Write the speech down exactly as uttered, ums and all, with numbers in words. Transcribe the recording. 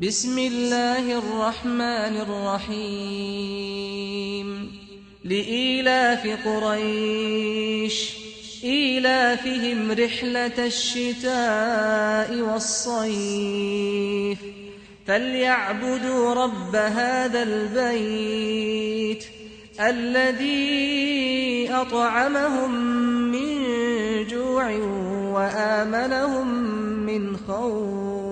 بسم الله الرحمن الرحيم لإيلاف قريش إيلافهم رحلة الشتاء والصيف فليعبدوا رب هذا البيت الذي أطعمهم من جوع وآمنهم من خوف